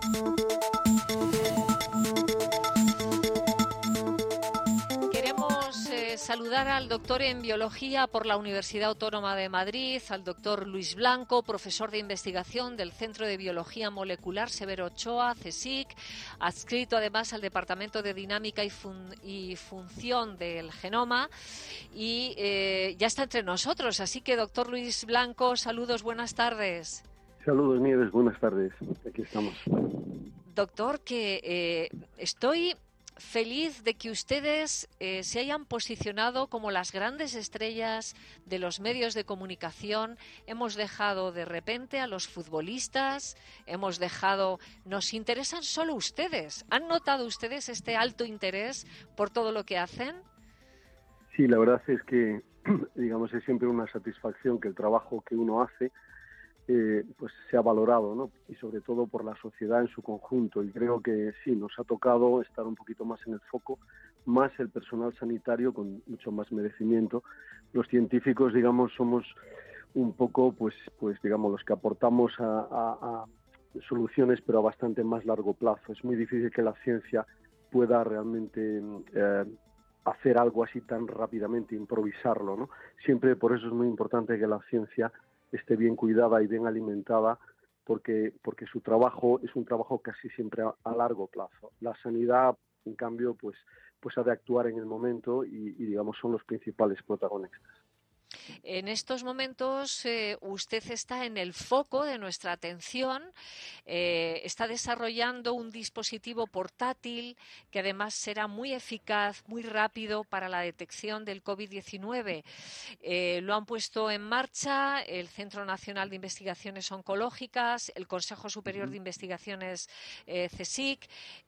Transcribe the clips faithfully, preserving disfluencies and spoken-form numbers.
Queremos eh, saludar al doctor en biología por la Universidad Autónoma de Madrid, al doctor Luis Blanco, profesor de investigación del Centro de Biología Molecular Severo Ochoa, CSIC, adscrito además al Departamento de Dinámica y, fun y Función del Genoma, y eh, ya está entre nosotros. Así que, doctor Luis Blanco, saludos, buenas tardes. Saludos, Nieves, buenas tardes. Aquí estamos. Doctor, que eh, estoy feliz de que ustedes eh, se hayan posicionado como las grandes estrellas de los medios de comunicación. Hemos dejado de repente a los futbolistas, hemos dejado... Nos interesan solo ustedes. ¿Han notado ustedes este alto interés por todo lo que hacen? Sí, la verdad es que, digamos, es siempre una satisfacción que el trabajo que uno hace Eh, pues sea valorado, ¿no? Y sobre todo por la sociedad en su conjunto. Y creo que sí, nos ha tocado estar un poquito más en el foco, más el personal sanitario con mucho más merecimiento. Los científicos, digamos, somos un poco, pues, pues digamos, los que aportamos a, a, a soluciones, pero a bastante más largo plazo. Es muy difícil que la ciencia pueda realmente eh, hacer algo así tan rápidamente, improvisarlo, ¿no? Siempre, por eso es muy importante que la ciencia esté bien cuidada y bien alimentada, porque, porque su trabajo es un trabajo casi siempre a, a largo plazo. La sanidad, en cambio, pues, pues ha de actuar en el momento y, y digamos, son los principales protagonistas. En estos momentos eh, usted está en el foco de nuestra atención, eh, está desarrollando un dispositivo portátil que además será muy eficaz, muy rápido para la detección del COVID diecinueve. Eh, lo han puesto en marcha el Centro Nacional de Investigaciones Oncológicas, el Consejo Superior de Investigaciones eh, CSIC,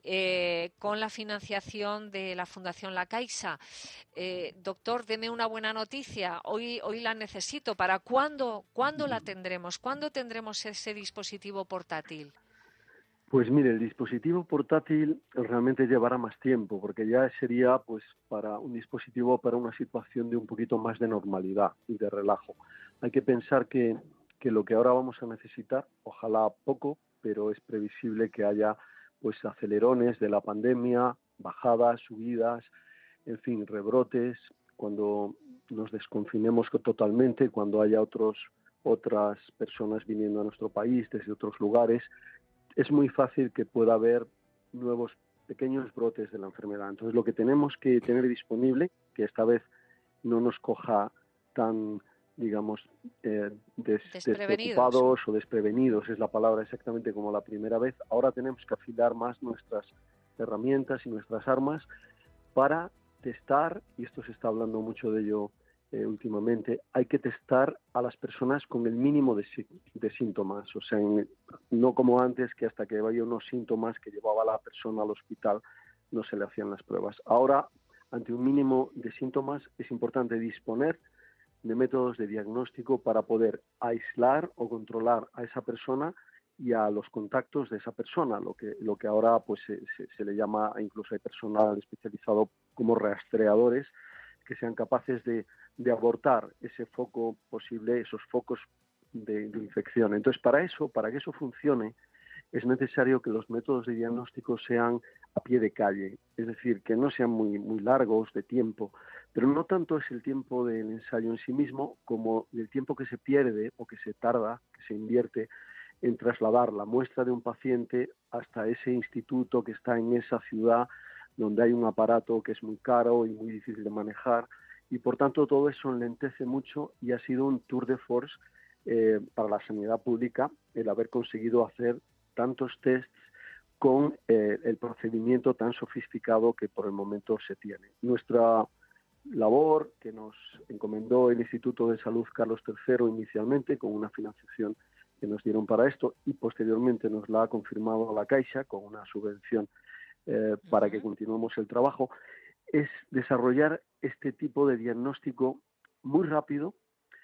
eh, con la financiación de la Fundación La Caixa. Eh, doctor, deme una buena noticia. Hoy, hoy la necesito. ¿Para cuándo, cuándo la tendremos? ¿Cuándo tendremos ese dispositivo portátil? Pues mire, el dispositivo portátil realmente llevará más tiempo, porque ya sería pues para un dispositivo para una situación de un poquito más de normalidad y de relajo. Hay que pensar que, que lo que ahora vamos a necesitar, ojalá poco, pero es previsible que haya pues acelerones de la pandemia, bajadas, subidas, en fin, rebrotes, cuando nos desconfinemos totalmente, cuando haya otros, otras personas viniendo a nuestro país desde otros lugares, es muy fácil que pueda haber nuevos pequeños brotes de la enfermedad. Entonces, lo que tenemos que tener disponible, que esta vez no nos coja tan, digamos, eh, des, despreocupados o desprevenidos, es la palabra exactamente como la primera vez. Ahora tenemos que afilar más nuestras herramientas y nuestras armas para testar, y esto se está hablando mucho de ello eh, últimamente, hay que testar a las personas con el mínimo de, de síntomas, o sea, en, no como antes, que hasta que había unos síntomas que llevaba a la persona al hospital no se le hacían las pruebas. Ahora, ante un mínimo de síntomas, es importante disponer de métodos de diagnóstico para poder aislar o controlar a esa persona y a los contactos de esa persona, lo que lo que ahora pues se, se, se le llama, incluso hay personal especializado como rastreadores, que sean capaces de, de abortar ese foco posible, esos focos de, de infección. Entonces, para eso, para que eso funcione, es necesario que los métodos de diagnóstico sean a pie de calle, es decir, que no sean muy, muy largos de tiempo, pero no tanto es el tiempo del ensayo en sí mismo como el tiempo que se pierde o que se tarda, que se invierte en trasladar la muestra de un paciente hasta ese instituto que está en esa ciudad donde hay un aparato que es muy caro y muy difícil de manejar, y por tanto todo eso enlentece mucho y ha sido un tour de force eh, para la sanidad pública el haber conseguido hacer tantos tests con eh, el procedimiento tan sofisticado que por el momento se tiene. Nuestra labor, que nos encomendó el Instituto de Salud Carlos tercero inicialmente, con una financiación que nos dieron para esto, y posteriormente nos la ha confirmado la Caixa con una subvención eh, para que continuemos el trabajo, es desarrollar este tipo de diagnóstico muy rápido,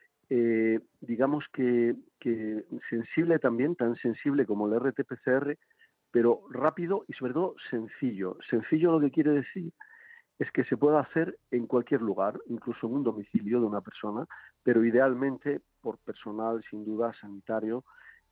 eh, digamos que, que sensible también, tan sensible como el R T P C R, pero rápido y sobre todo sencillo. Sencillo lo que quiere decir es que se puede hacer en cualquier lugar, incluso en un domicilio de una persona, pero idealmente por personal sin duda sanitario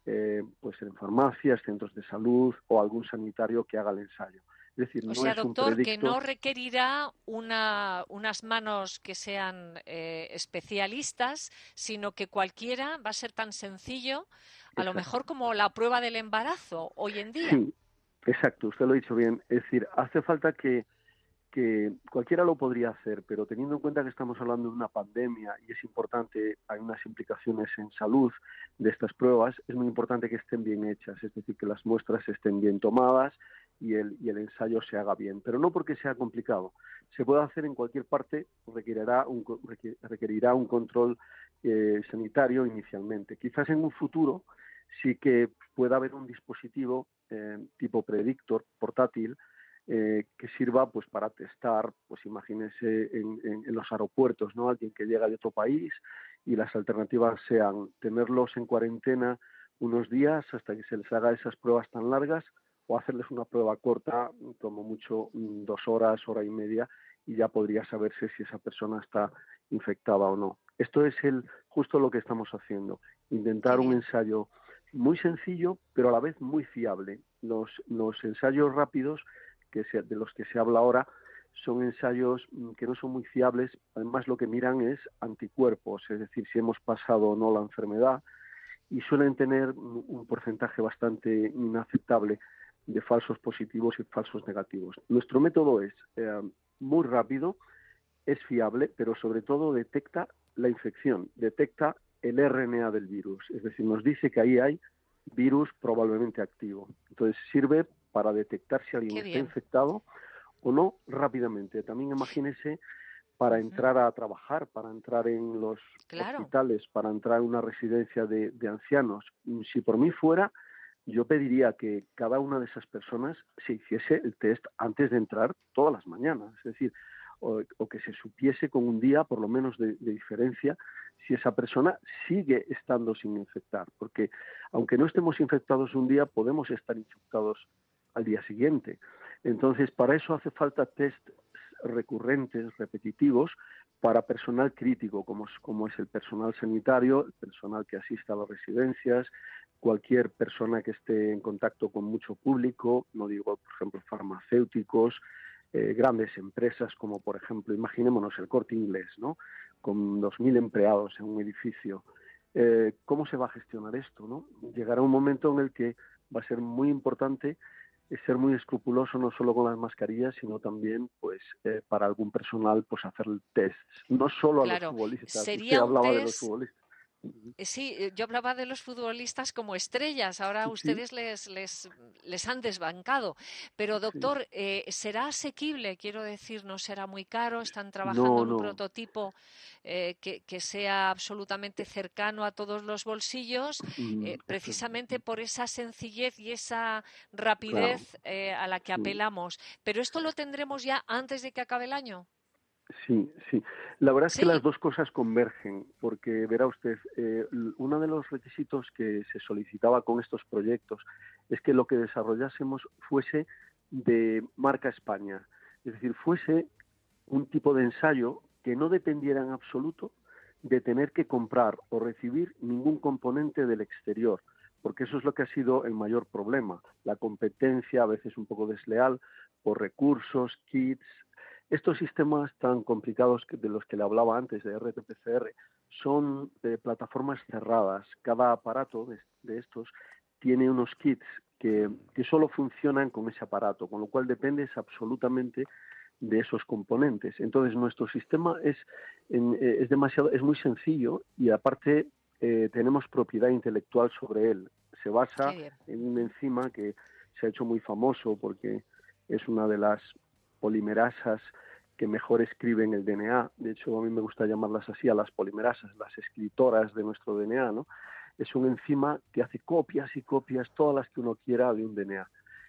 eh, pues en farmacias, centros de salud o algún sanitario que haga el ensayo. Es decir, O no sea, es un doctor, que predictor. no requerirá una, unas manos que sean eh, especialistas, sino que cualquiera va a ser tan sencillo, a lo Exacto. mejor como la prueba del embarazo hoy en día. Sí, exacto, usted lo ha dicho bien. Es decir, hace falta que, que cualquiera lo podría hacer, pero teniendo en cuenta que estamos hablando de una pandemia y es importante, hay unas implicaciones en salud de estas pruebas, es muy importante que estén bien hechas, es decir, que las muestras estén bien tomadas y el, y el ensayo se haga bien, pero no porque sea complicado. Se puede hacer en cualquier parte, requerirá un, requerirá un control eh, sanitario inicialmente. Quizás en un futuro sí que pueda haber un dispositivo eh, tipo predictor portátil eh, que sirva pues para testar, pues imagínese en, en, en los aeropuertos, ¿no? Alguien que llega de otro país y las alternativas sean tenerlos en cuarentena unos días hasta que se les haga esas pruebas tan largas o hacerles una prueba corta, como mucho dos horas, hora y media, y ya podría saberse si esa persona está infectada o no. Esto es el justo lo que estamos haciendo, Qué intentar un bien. ensayo muy sencillo, pero a la vez muy fiable. Los, los ensayos rápidos que se, de los que se habla ahora son ensayos que no son muy fiables. Además, lo que miran es anticuerpos, es decir, si hemos pasado o no la enfermedad, y suelen tener un porcentaje bastante inaceptable de falsos positivos y falsos negativos. Nuestro método es eh, muy rápido, es fiable, pero sobre todo detecta la infección, detecta el R N A del virus, es decir, nos dice que ahí hay virus probablemente activo. Entonces sirve para detectar si alguien Qué está bien. infectado o no rápidamente. También imagínese para Ujú. entrar a trabajar, para entrar en los Claro. hospitales, para entrar en una residencia de, de ancianos. Si por mí fuera, yo pediría que cada una de esas personas se hiciese el test antes de entrar todas las mañanas. Es decir, o, o que se supiese con un día por lo menos de, de diferencia si esa persona sigue estando sin infectar, porque aunque no estemos infectados un día, podemos estar infectados al día siguiente. Entonces, para eso hace falta test recurrentes, repetitivos, para personal crítico, como, como es el personal sanitario, el personal que asista a las residencias, cualquier persona que esté en contacto con mucho público, no digo, por ejemplo, farmacéuticos, eh, grandes empresas como, por ejemplo, imaginémonos el Corte Inglés, ¿no? Con dos mil empleados en un edificio. Eh, ¿Cómo se va a gestionar esto, no? Llegará un momento en el que va a ser muy importante es ser muy escrupuloso no solo con las mascarillas, sino también, pues, eh, para algún personal, pues, hacer tests. No solo a los Claro. futbolistas. Usted Sería un hablaba de los test. futbolistas. Uh-huh. Eh, Sí, eh, yo hablaba de los futbolistas como estrellas, ahora Sí, ustedes les, les, les han desbancado. Pero, sí. doctor, eh, ¿será asequible? Quiero decir, ¿no será muy caro? ¿Están trabajando No, en un no. prototipo eh, que, que sea absolutamente cercano a todos los bolsillos, Mm, eh, eso es, precisamente por esa sencillez y esa claro. rapidez eh, a la que Sí. apelamos? ¿Pero esto lo tendremos ya antes de que acabe el año? Sí, sí. La verdad es que las Sí, dos cosas convergen, porque verá usted, eh, uno de los requisitos que se solicitaba con estos proyectos es que lo que desarrollásemos fuese de marca España, es decir, fuese un tipo de ensayo que no dependiera en absoluto de tener que comprar o recibir ningún componente del exterior, porque eso es lo que ha sido el mayor problema, la competencia a veces un poco desleal por recursos, kits. Estos sistemas tan complicados que, de los que le hablaba antes, de R T P C R, son eh, plataformas cerradas. Cada aparato de, de estos tiene unos kits que, que solo funcionan con ese aparato, con lo cual dependes absolutamente de esos componentes. Entonces nuestro sistema es, en, eh, es demasiado, es muy sencillo y aparte eh, tenemos propiedad intelectual sobre él. Se qué basa bien. en un enzima que se ha hecho muy famoso porque es una de las polimerasas que mejor escriben el D N A. De hecho, a mí me gusta llamarlas así, a las polimerasas, las escritoras de nuestro D N A, ¿no? Es un enzima que hace copias y copias, todas las que uno quiera de un D N A.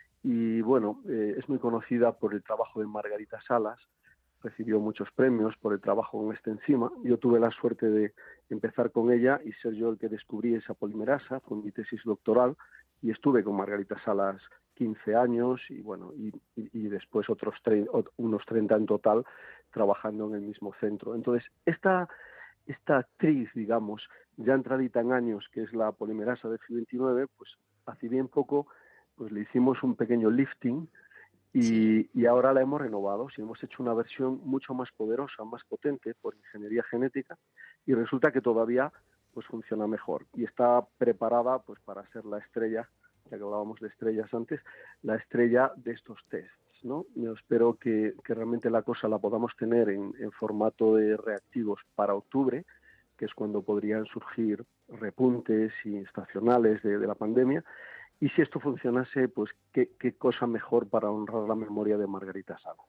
Y bueno, eh, es muy conocida por el trabajo de Margarita Salas, recibió muchos premios por el trabajo con esta enzima. Yo tuve la suerte de empezar con ella y ser yo el que descubrí esa polimerasa, fue mi tesis doctoral, y estuve con Margarita Salas quince años y bueno, y, y, y después otros tre unos treinta en total trabajando en el mismo centro. Entonces, esta esta actriz, digamos, ya entradita en años, que es la polimerasa de F I veintinueve, pues hace bien poco pues le hicimos un pequeño lifting Sí. y, y ahora la hemos renovado. Sí, hemos hecho una versión mucho más poderosa, más potente por ingeniería genética, y resulta que todavía pues funciona mejor y está preparada pues para ser la estrella, ya que hablábamos de estrellas antes, la estrella de estos tests, ¿no? Yo espero que, que realmente la cosa la podamos tener en, en formato de reactivos para octubre, que es cuando podrían surgir repuntes y estacionales de, de la pandemia. Y si esto funcionase, pues qué, qué cosa mejor para honrar la memoria de Margarita Salas.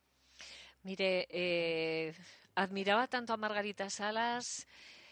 Mire, eh, admiraba tanto a Margarita Salas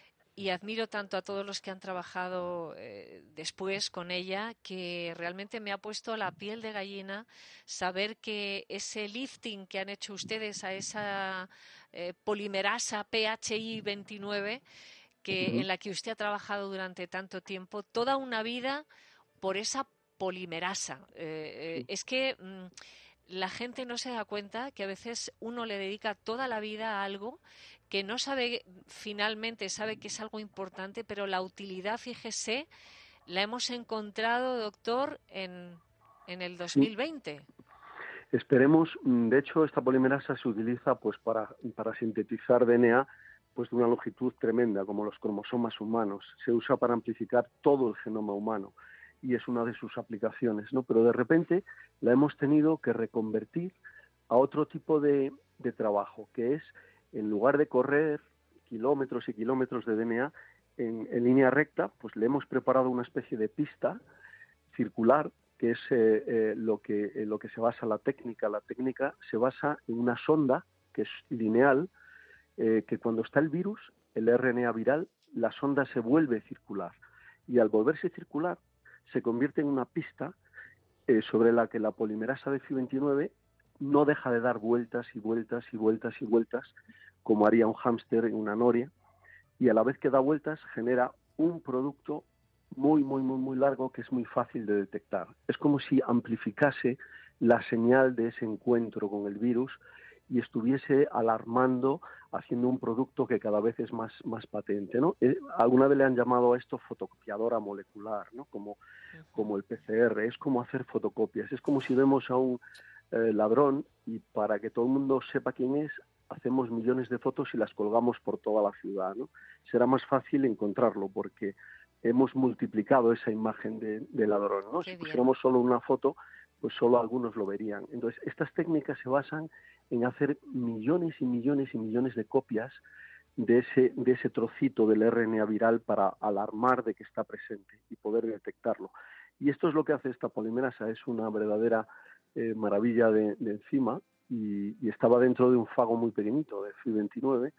y admiro tanto a todos los que han trabajado eh, después con ella, que realmente me ha puesto la piel de gallina saber que ese lifting que han hecho ustedes a esa eh, polimerasa P H I veintinueve, que, Uh-huh. en la que usted ha trabajado durante tanto tiempo, toda una vida por esa polimerasa. Eh, eh, Sí. es que mm, la gente no se da cuenta que a veces uno le dedica toda la vida a algo que no sabe, finalmente sabe que es algo importante, pero la utilidad, fíjese, la hemos encontrado, doctor, en, en el Sí. dos mil veinte. Esperemos, de hecho, esta polimerasa se utiliza pues para, para sintetizar D N A pues de una longitud tremenda, como los cromosomas humanos. Se usa para amplificar todo el genoma humano y es una de sus aplicaciones, ¿no? Pero de repente la hemos tenido que reconvertir a otro tipo de, de trabajo, que es, en lugar de correr kilómetros y kilómetros de D N A en, en línea recta, pues le hemos preparado una especie de pista circular, que es eh, eh, lo que eh, lo que se basa la técnica. La técnica se basa en una sonda que es lineal, eh, que cuando está el virus, el R N A viral, la sonda se vuelve circular y al volverse circular se convierte en una pista eh, sobre la que la polimerasa de F I veintinueve no deja de dar vueltas y vueltas y vueltas y vueltas, como haría un hámster en una noria, y a la vez que da vueltas genera un producto muy, muy, muy, muy largo que es muy fácil de detectar. Es como si amplificase la señal de ese encuentro con el virus y estuviese alarmando, haciendo un producto que cada vez es más, más patente, ¿no? Eh, alguna vez le han llamado a esto fotocopiadora molecular, ¿no? Como, como el P C R, es como hacer fotocopias, es como si vemos a un eh, ladrón y para que todo el mundo sepa quién es, hacemos millones de fotos y las colgamos por toda la ciudad, ¿no? Será más fácil encontrarlo porque hemos multiplicado esa imagen de, de ladrón, ¿no? Si Qué bien. pusiéramos solo una foto, pues solo algunos lo verían. Entonces, estas técnicas se basan en hacer millones y millones y millones de copias de ese, de ese trocito del R N A viral para alarmar de que está presente y poder detectarlo. Y esto es lo que hace esta polimerasa, es una verdadera eh, maravilla de, de enzima y, y estaba dentro de un fago muy pequeñito de F I veintinueve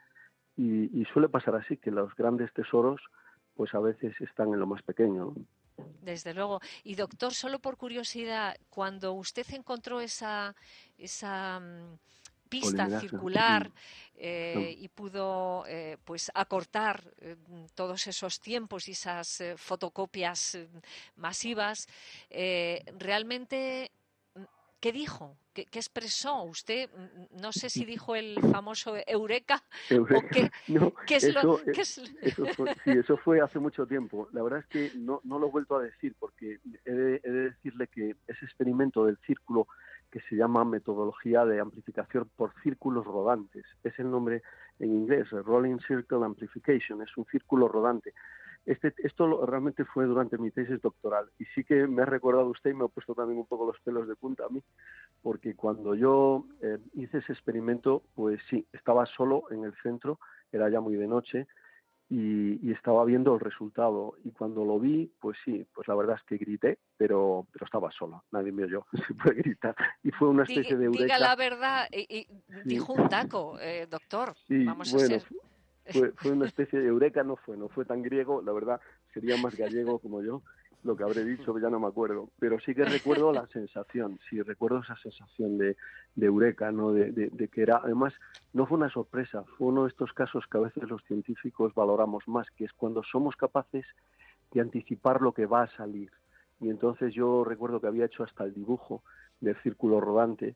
y, y suele pasar así, que los grandes tesoros pues a veces están en lo más pequeño, ¿no? Desde luego. Y doctor, solo por curiosidad, cuando usted encontró esa, esa mm, pista Polimerasa. circular Mm. eh, y pudo eh, pues acortar eh, todos esos tiempos y esas eh, fotocopias eh, masivas, eh, realmente, mm, ¿qué dijo? ¿Qué, qué expresó? Usted, mm, no sé si dijo el famoso Eureka o Eureka. qué, No, qué es lo eso, eh, qué es. eso fue, sí, eso fue hace mucho tiempo. La verdad es que no, no lo he vuelto a decir porque he de, he de decirle que ese experimento del círculo que se llama metodología de amplificación por círculos rodantes, es el nombre en inglés, Rolling Circle Amplification, es un círculo rodante. Este, esto lo, realmente fue durante mi tesis doctoral y sí que me ha recordado usted y me ha puesto también un poco los pelos de punta a mí, porque cuando yo eh, hice ese experimento, pues sí, estaba solo en el centro, era ya muy de noche, y, y estaba viendo el resultado. Y cuando lo vi, pues sí, pues la verdad es que grité, pero, pero estaba solo, nadie me oyó, se puede gritar. Y fue una Diga, especie de diga eureka. la verdad, y, y Sí, dijo un taco, eh, doctor. sí, Vamos a bueno, ser. fue, fue una especie de eureka, no fue, no fue tan griego, la verdad sería más gallego como yo, lo que habré dicho, ya no me acuerdo, pero sí que recuerdo la sensación, sí, recuerdo esa sensación de, de eureka, ¿no? De, de, de que era, además, no fue una sorpresa, fue uno de estos casos que a veces los científicos valoramos más, que es cuando somos capaces de anticipar lo que va a salir. Y entonces yo recuerdo que había hecho hasta el dibujo del círculo rodante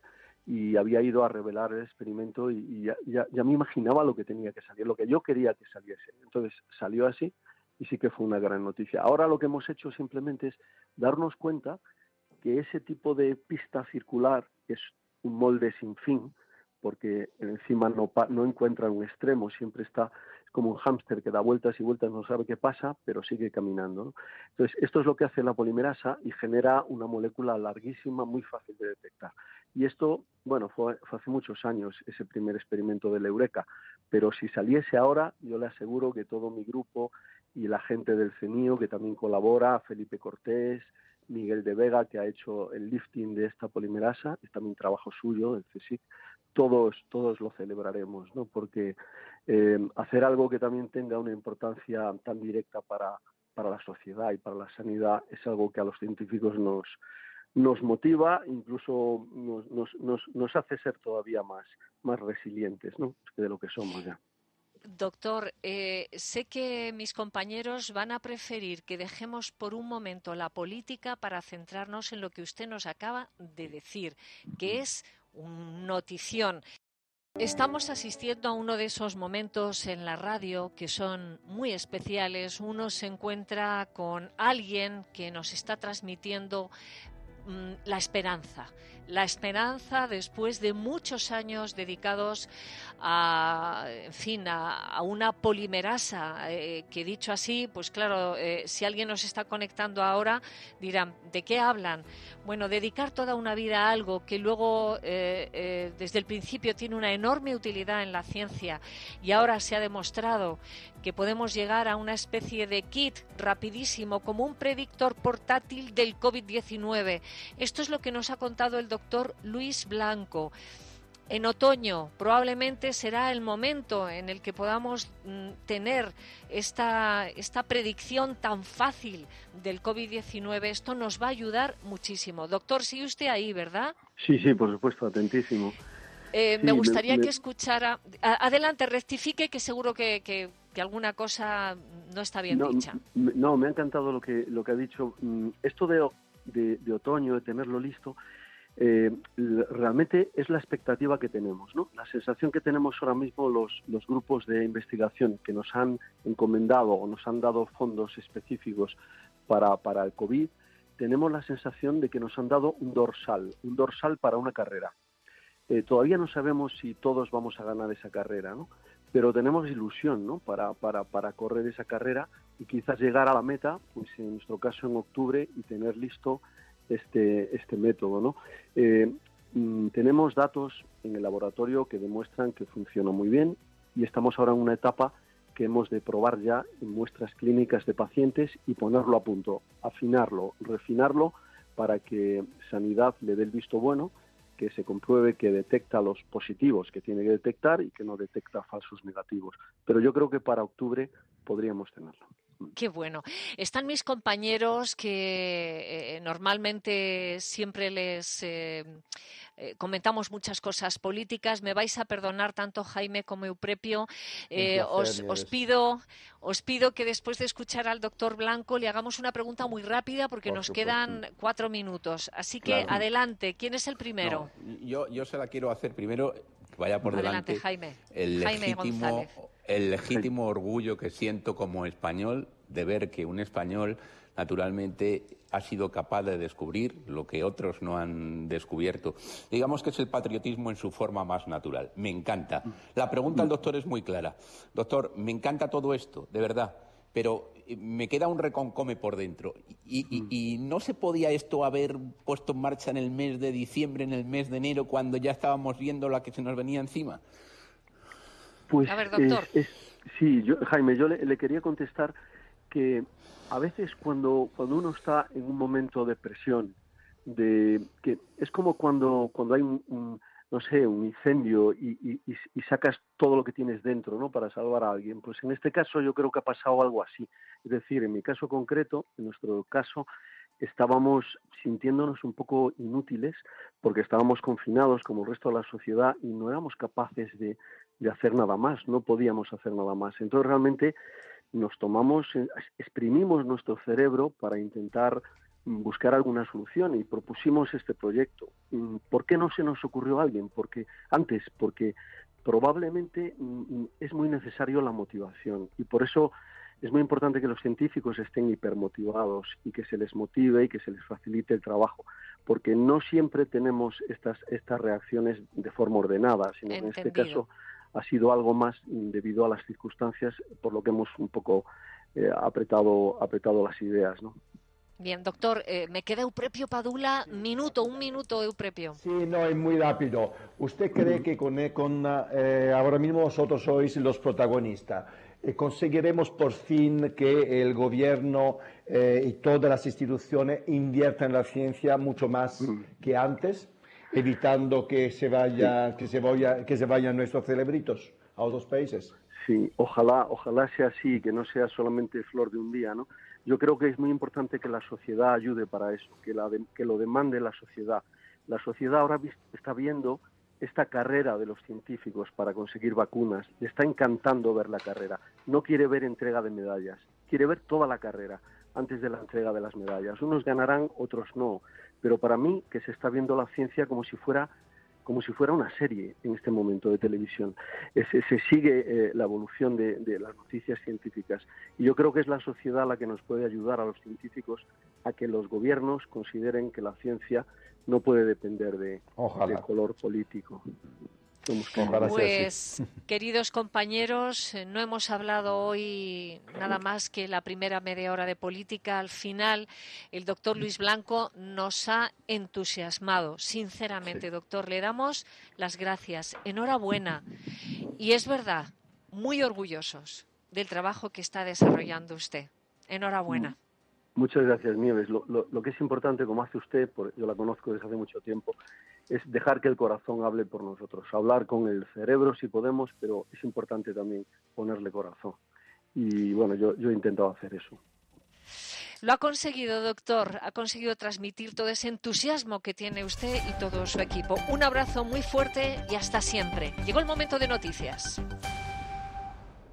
y había ido a revelar el experimento y, y ya, ya, ya me imaginaba lo que tenía que salir, lo que yo quería que saliese. Entonces salió así y sí que fue una gran noticia. Ahora lo que hemos hecho simplemente es darnos cuenta que ese tipo de pista circular es un molde sin fin, porque encima no, no encuentra un extremo, siempre está como un hámster que da vueltas y vueltas, no sabe qué pasa, pero sigue caminando, ¿no? Entonces, esto es lo que hace la polimerasa y genera una molécula larguísima, muy fácil de detectar. Y esto, bueno, fue, fue hace muchos años ese primer experimento del Eureka, pero si saliese ahora, yo le aseguro que todo mi grupo y la gente del CENIO, que también colabora, Felipe Cortés, Miguel de Vega, que ha hecho el lifting de esta polimerasa, es también trabajo suyo, del CSIC, todos, todos lo celebraremos, ¿no? Porque eh, hacer algo que también tenga una importancia tan directa para, para la sociedad y para la sanidad es algo que a los científicos nos, nos motiva, incluso nos, nos, nos, nos hace ser todavía más, más resilientes, ¿no? De lo que somos ya. Doctor, eh, sé que mis compañeros van a preferir que dejemos por un momento la política para centrarnos en lo que usted nos acaba de decir, que es una notición. Estamos asistiendo a uno de esos momentos en la radio que son muy especiales. Uno se encuentra con alguien que nos está transmitiendo mmm, la esperanza. La esperanza después de muchos años dedicados a, en fin, a, a una polimerasa, eh, que dicho así, pues claro, eh, si alguien nos está conectando ahora, dirán, ¿de qué hablan? Bueno, dedicar toda una vida a algo que luego, eh, eh, desde el principio, tiene una enorme utilidad en la ciencia y ahora se ha demostrado que podemos llegar a una especie de kit rapidísimo, como un predictor portátil del COVID diecinueve. Esto es lo que nos ha contado el doctor Luis Blanco. En otoño probablemente será el momento en el que podamos mm, tener esta, esta predicción tan fácil del COVID diecinueve. Esto nos va a ayudar muchísimo. Doctor, sigue usted ahí, ¿verdad? Sí, sí, por supuesto, atentísimo. Eh, sí, me gustaría me, me... que escuchara... Adelante, rectifique, que seguro que, que, que alguna cosa no está bien no, dicha. No, me ha encantado lo que, lo que ha dicho. Esto de, de, de otoño, de tenerlo listo... Eh, realmente es la expectativa que tenemos, ¿no? La sensación que tenemos ahora mismo los, los grupos de investigación que nos han encomendado o nos han dado fondos específicos para, para el COVID, tenemos la sensación de que nos han dado un dorsal, un dorsal para una carrera. Eh, todavía no sabemos si todos vamos a ganar esa carrera, ¿no? Pero tenemos ilusión, ¿no? Para, para, para correr esa carrera y quizás llegar a la meta, pues en nuestro caso en octubre, y tener listo este este método, ¿no? Eh, mm, tenemos datos en el laboratorio que demuestran que funciona muy bien y estamos ahora en una etapa que hemos de probar ya en muestras clínicas de pacientes y ponerlo a punto, afinarlo, refinarlo para que Sanidad le dé el visto bueno, que se compruebe que detecta los positivos que tiene que detectar y que no detecta falsos negativos. Pero yo creo que para octubre podríamos tenerlo. Qué bueno. Están mis compañeros que eh, normalmente siempre les eh, eh, comentamos muchas cosas políticas. Me vais a perdonar tanto Jaime como Euprepio. Eh, placer, os, os pido, os pido que después de escuchar al doctor Blanco le hagamos una pregunta muy rápida porque Por nos supuesto. quedan cuatro minutos. Así Claro. que adelante. ¿Quién es el primero? No, yo, yo se la quiero hacer primero. Que vaya por adelante, delante Jaime. el Jaime legítimo, González. el legítimo orgullo que siento como español de ver que un español naturalmente ha sido capaz de descubrir lo que otros no han descubierto. Digamos que es el patriotismo en su forma más natural. Me encanta. La pregunta al doctor es muy clara. Doctor, me encanta todo esto, de verdad, pero me queda un reconcome por dentro. Y, y, y no se podía esto haber puesto en marcha en el mes de diciembre, en el mes de enero, cuando ya estábamos viendo la que se nos venía encima. Pues a ver, doctor. Es, es, sí, yo, Jaime, yo le, le quería contestar que a veces cuando, cuando uno está en un momento de presión, de que es como cuando, cuando hay un, un no sé, un incendio y, y, y sacas todo lo que tienes dentro, ¿no? Para salvar a alguien. Pues en este caso yo creo que ha pasado algo así. Es decir, en mi caso concreto, en nuestro caso, estábamos sintiéndonos un poco inútiles porque estábamos confinados como el resto de la sociedad y no éramos capaces de, de hacer nada más, no podíamos hacer nada más. Entonces realmente nos tomamos, exprimimos nuestro cerebro para intentar buscar alguna solución y propusimos este proyecto. ¿Por qué no se nos ocurrió a alguien? Porque antes, porque probablemente es muy necesario la motivación y por eso es muy importante que los científicos estén hipermotivados y que se les motive y que se les facilite el trabajo, porque no siempre tenemos estas, estas reacciones de forma ordenada, sino que en este caso ha sido algo más debido a las circunstancias, por lo que hemos un poco eh, apretado, apretado las ideas, ¿no? Bien, doctor, eh, me queda Euprepio Padula, minuto, un minuto, Euprepio. Sí, no, es muy rápido. ¿Usted cree que con, con eh, ahora mismo vosotros sois los protagonistas? Eh, ¿Conseguiremos por fin que el gobierno eh, y todas las instituciones inviertan en la ciencia mucho más que antes, evitando que se vaya, que se vaya, que se vayan nuestros cerebritos a otros países? Sí, ojalá, ojalá sea así, que no sea solamente flor de un día, ¿no? Yo creo que es muy importante que la sociedad ayude para eso, que, la de, que lo demande la sociedad. La sociedad ahora está viendo esta carrera de los científicos para conseguir vacunas. Le está encantando ver la carrera. No quiere ver entrega de medallas, quiere ver toda la carrera antes de la entrega de las medallas. Unos ganarán, otros no. Pero para mí, que se está viendo la ciencia como si fuera como si fuera una serie en este momento de televisión. Se, se sigue eh, la evolución de, de las noticias científicas y yo creo que es la sociedad la que nos puede ayudar a los científicos a que los gobiernos consideren que la ciencia no puede depender de, de color político. Pues, queridos compañeros, no hemos hablado hoy nada más que la primera media hora de política. Al final, el doctor Luis Blanco nos ha entusiasmado. Sinceramente, sí. Doctor, le damos las gracias. Enhorabuena. Y es verdad, muy orgullosos del trabajo que está desarrollando usted. Enhorabuena. Muchas gracias, Nieves. Lo, lo, lo que es importante, como hace usted, por, yo la conozco desde hace mucho tiempo, es dejar que el corazón hable por nosotros, hablar con el cerebro si podemos, pero es importante también ponerle corazón. Y bueno, yo, yo he intentado hacer eso. Lo ha conseguido, doctor, ha conseguido transmitir todo ese entusiasmo que tiene usted y todo su equipo. Un abrazo muy fuerte y hasta siempre. Llegó el momento de noticias.